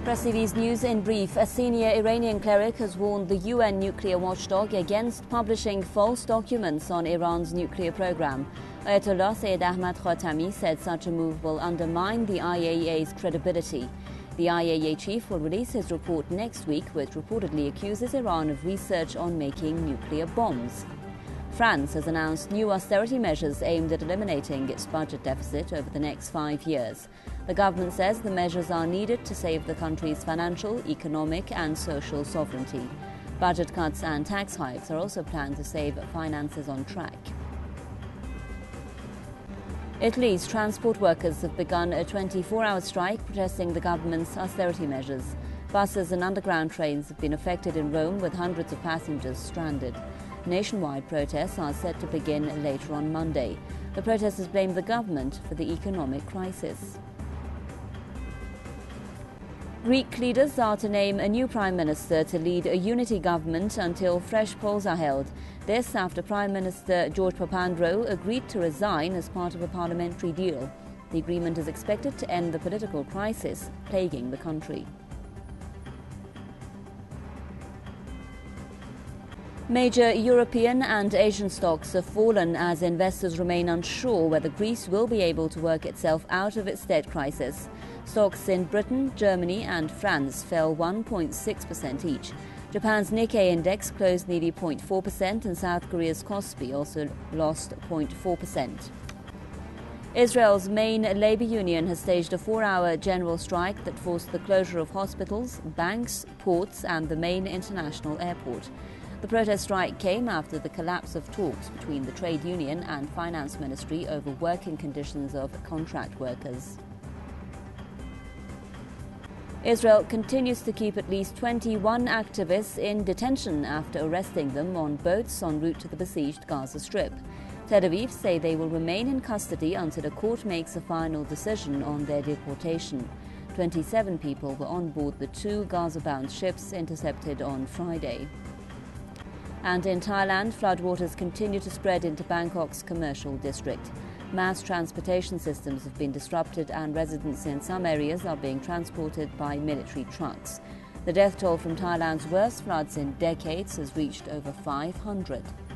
Press TV's News in Brief. A senior Iranian cleric has warned the UN nuclear watchdog against publishing false documents on Iran's nuclear program. Ayatollah Sayyid Ahmad Khatami said such a move will undermine the IAEA's credibility. The IAEA chief will release his report next week, which reportedly accuses Iran of research on making nuclear bombs. France has announced new austerity measures aimed at eliminating its budget deficit over the next 5 years. The government says the measures are needed to save the country's financial, economic and social sovereignty. Budget cuts and tax hikes are also planned to save finances on track. Italy's transport workers have begun a 24-hour strike protesting the government's austerity measures. Buses and underground trains have been affected in Rome, with hundreds of passengers stranded. Nationwide protests are set to begin later on Monday. The protesters blame the government for the economic crisis. Greek leaders are to name a new prime minister to lead a unity government until fresh polls are held. This after Prime Minister George Papandreou agreed to resign as part of a parliamentary deal. The agreement is expected to end the political crisis plaguing the country. Major European and Asian stocks have fallen as investors remain unsure whether Greece will be able to work itself out of its debt crisis. Stocks in Britain, Germany and France fell 1.6% each. Japan's Nikkei index closed nearly 0.4% and South Korea's Kospi also lost 0.4%. Israel's main labor union has staged a 4-hour general strike that forced the closure of hospitals, banks, ports and the main international airport. The protest strike came after the collapse of talks between the trade union and finance ministry over working conditions of contract workers. Israel continues to keep at least 21 activists in detention after arresting them on boats en route to the besieged Gaza Strip. Tel Aviv say they will remain in custody until a court makes a final decision on their deportation. 27 people were on board the 2 Gaza-bound ships intercepted on Friday. And in Thailand, floodwaters continue to spread into Bangkok's commercial district. Mass transportation systems have been disrupted and residents in some areas are being transported by military trucks. The death toll from Thailand's worst floods in decades has reached over 500.